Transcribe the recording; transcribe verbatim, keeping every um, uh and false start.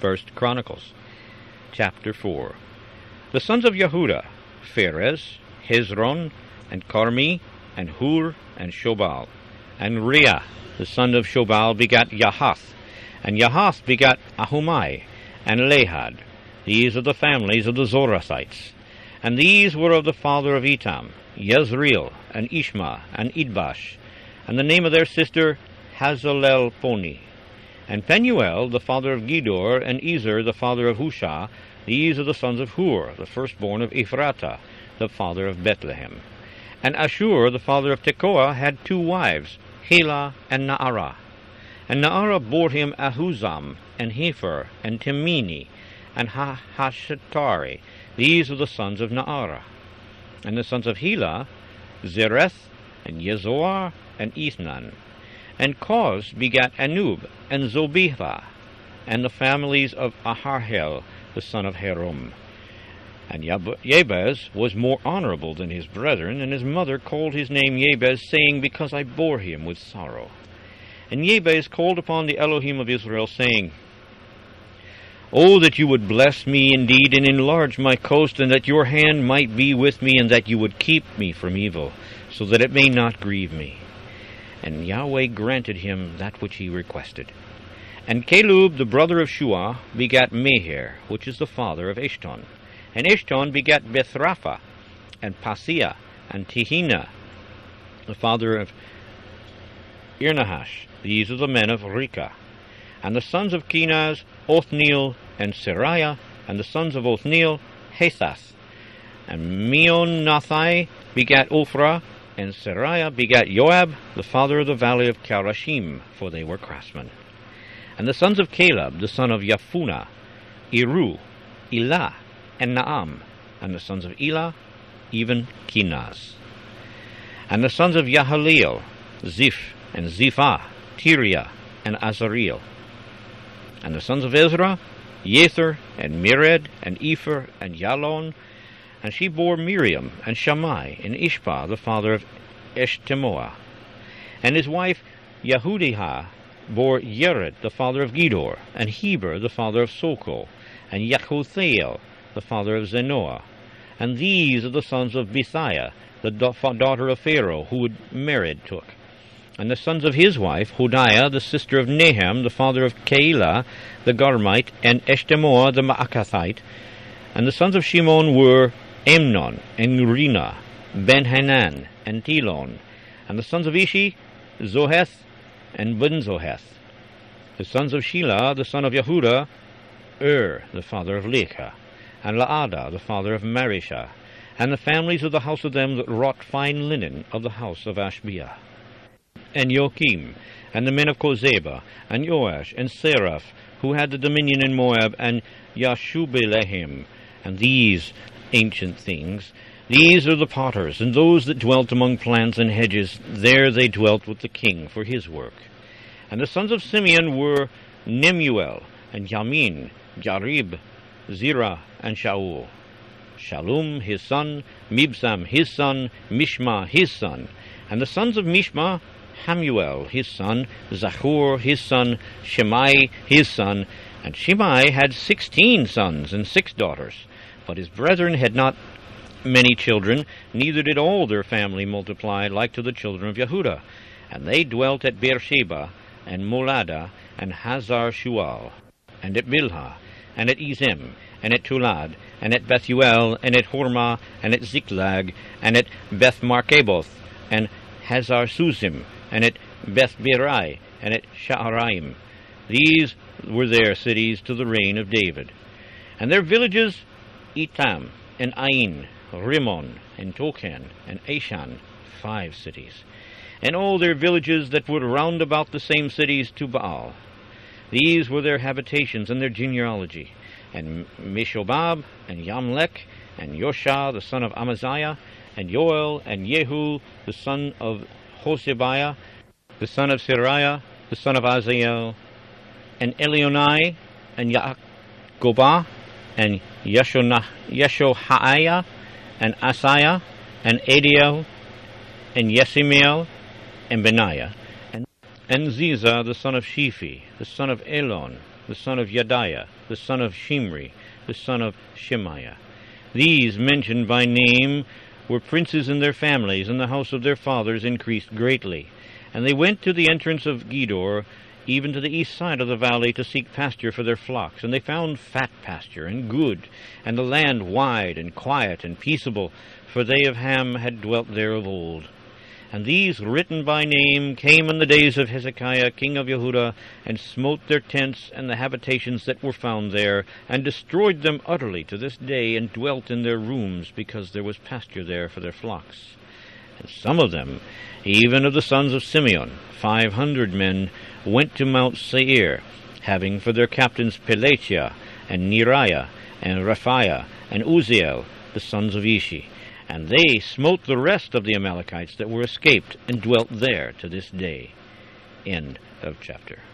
First Chronicles, chapter four. The sons of Yehuda, Pharez, Hezron, and Carmi, and Hur, and Shobal. And Reah, the son of Shobal, begat Yahath, and Yahath begat Ahumai, and Lahad. These are the families of the Zorathites. And these were of the father of Etam, Yezreel, and Ishma, and Idbash, and the name of their sister Hazalelponi. And Penuel, the father of Gedor, and Ezer, the father of Hushah. These are the sons of Hur, the firstborn of Ephratah, the father of Bethlehem. And Ashur, the father of Tekoa, had two wives, Helah and Naarah. And Naarah bore him Ahuzam, and Hefer, and Temini, and Hahashatari. These are the sons of Naarah. And the sons of Helah, Zereth, and Yezoar, and Ethnan. And Koz begat Anub, and Zobihah, and the families of Aharhel, the son of Herum. And Jabez was more honorable than his brethren, and his mother called his name Jabez, saying, Because I bore him with sorrow. And Jabez called upon the Elohim of Israel, saying, Oh, that you would bless me indeed, and enlarge my coast, and that your hand might be with me, and that you would keep me from evil, so that it may not grieve me. And Yahweh granted him that which he requested. And Caleb, the brother of Shua, begat Meher, which is the father of Eshton. And Eshton begat Bethrapha, and Paseah, and Tehina, the father of Irnahash. These are the men of Reka. And the sons of Kenaz, Othniel, and Sariah, and the sons of Othniel, Hathath. And Meonathai begat Ophrah, and Sariah begat Joab, the father of the valley of Charashim, for they were craftsmen. And the sons of Caleb, the son of Yaphunnah, Eru, Elah, and Naam. And the sons of Elah, even Kenaz. And the sons of Yahaleel, Ziph, and Ziphah, Tiriah, and Azareel. And the sons of Ezra, Yether, and Mered, and Epher, and Yalon. And she bore Miriam, and Shammai, and Ishpa, the father of Eshtemoa. And his wife Yehudihah bore Yered, the father of Gedor, and Heber, the father of Sokol, and Yehuthael, the father of Zenoah. And these are the sons of Bithiah, the daughter of Pharaoh, who Mered took. And the sons of his wife, Hodiah, the sister of Naham, the father of Keilah, the Garmite, and Eshtemoa, the Maakathite. And the sons of Shimon were Amnon, and Rina, Ben-Hanan, and Telon. And the sons of Ishi, Zoheth, and Ben-Zoheth. The sons of Shelah, the son of Yehuda, Ur, the father of Lecha, and Laadah, the father of Marishah, and the families of the house of them that wrought fine linen of the house of Ashbiah. And Joachim, and the men of Kozeba, and Joash, and Seraph, who had the dominion in Moab, and Yashubelehem, and these ancient things. These are the potters, and those that dwelt among plants and hedges. There they dwelt with the king for his work. And the sons of Simeon were Nemuel, and Yamin, Jarib, Zerah, and Shaul. Shallum his son, Mibsam his son, Mishma his son. And the sons of Mishma, Hamuel his son, Zachur his son, Shemai his son. And Shimei had sixteen sons and six daughters. But his brethren had not many children, neither did all their family multiply like to the children of Yehuda. And they dwelt at Beersheba, and Molada, and Hazar Shual, and at Bilhah, and at Ezem, and at Tulad, and at Bethuel, and at Hormah, and at Ziklag, and at Beth-Marcaboth, and Hazar Suzim, and at Beth-Birai, and at Sha'araim. These were their cities to the reign of David. And their villages, Etam, and Ain, Rimmon, and Tochen, and Ashan, five cities. And all their villages that were round about the same cities to Baal. These were their habitations and their genealogy. And Meshobab, and Yamlech, and Yosha, the son of Amaziah, and Joel, and Jehu, the son of Hosebiah, the son of Sariah, the son of Azael, and Elionai, and Yaakobah, and Yeshohaiah, and Asaiah, and Adiel, and Yesimiel, and Benaiah, and, and Ziza, the son of Shiphi, the son of Elon, the the son of Yediah, the son of Shimri, the son of Shemaiah. These, mentioned by name, were princes in their families, and the house of their fathers increased greatly. And they went to the entrance of Gedor, even to the east side of the valley, to seek pasture for their flocks. And they found fat pasture, and good, and the land wide, and quiet, and peaceable, for they of Ham had dwelt there of old. And these, written by name, came in the days of Hezekiah king of Yehudah, and smote their tents and the habitations that were found there, and destroyed them utterly to this day, and dwelt in their rooms, because there was pasture there for their flocks. And some of them, even of the sons of Simeon, five hundred men, went to Mount Seir, having for their captains Pelatiah, and Neriah, and Rephaiah, and Uzziel, the sons of Ishi. And they smote the rest of the Amalekites that were escaped, and dwelt there to this day. End of chapter.